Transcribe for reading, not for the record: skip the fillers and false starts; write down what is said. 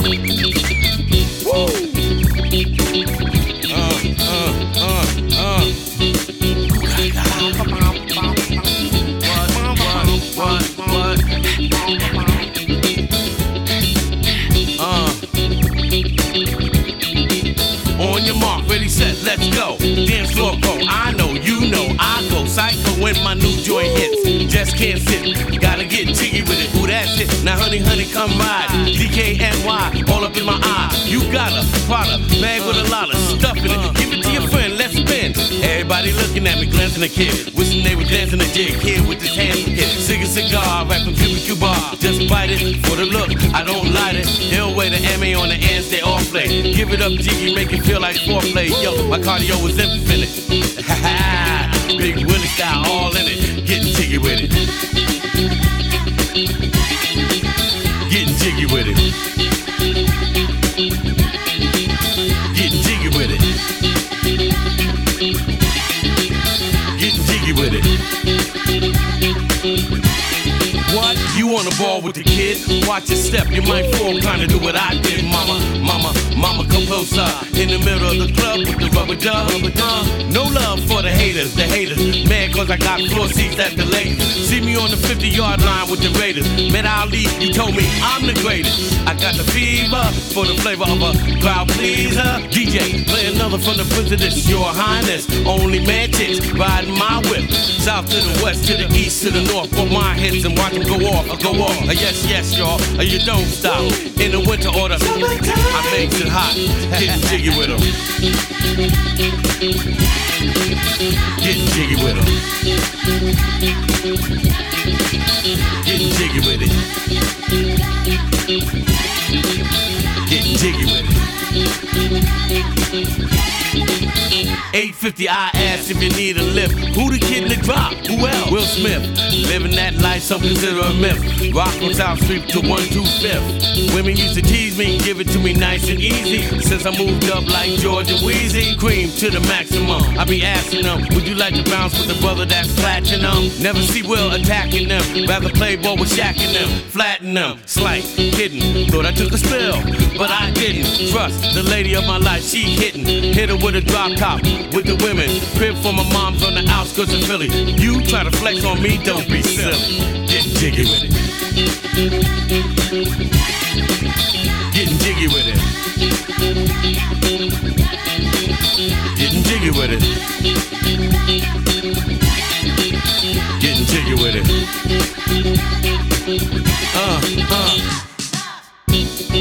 On your mark, ready, set, let's go. Dance floor go. I know, you know, I go psycho when my new joint hits. Just can't sit, gotta get jiggy with it. Ooh, that's it. Now, honey, honey, come ride. DKNY, all up in my eye. You got a product, bag with a lot of stuff in it. Give it to your friend, let's spin. Everybody looking at me, glancing at kid. Wishing they were dancing a jig. Kid with his hands hit. Cig a cigar, right from Cuba Cuba. Just bite it for the look, I don't light it. He'll weigh the MA on the ends, they all play. Give it up, jiggy, make it feel like foreplay. Yo, my cardio is infinite. Ha ha, Big Willie style, all in it. Getting jiggy with it. Getting jiggy with it. Getting jiggy with it. Getting jiggy with it. What? You wanna ball with the kid? Watch your step, you might fall trying to do what I did. Mama, mama, mama, come closer. In the middle of the club with the rubber dub. No love for the haters, mad cause I got floor seats at the Lakers. See me on the 50-yard line with the Raiders. Met Ali, he told me I'm the greatest. I got the fever for the flavor of a crowd pleaser. DJ, play another from the Prince of this, your highness. Only man chicks riding my whip. South to the west, to the east, to the north. Put my hits and watch them go off, go off. Yes, yes, y'all, you don't stop. In the winter order, I makes it hot. Getting jiggy with them. Getting jiggy with them. Getting jiggy with it. Getting jiggy with it. 850, I ask if you need a lift. Who the kid in the drop? Who else? Will Smith. Living that life, some consider a myth. Rock from South Street to 125th. Women used to tease me, give it to me nice and easy. Since I moved up like George and Wheezy, cream to the maximum. I be asking them, would you like to bounce with the brother that's platinum? Never see Will attacking them. Rather play ball with Shaq and them. Flatten them. Slight, hidden. Thought I took a spill, but I didn't. Trust the lady of my life, she hitting. Hit her with a drop top. With the women, crib for my mom's on the outskirts of Philly. You try to flex on me, don't be silly. Getting jiggy with it. Getting jiggy with it. Getting jiggy with it. Getting jiggy with it.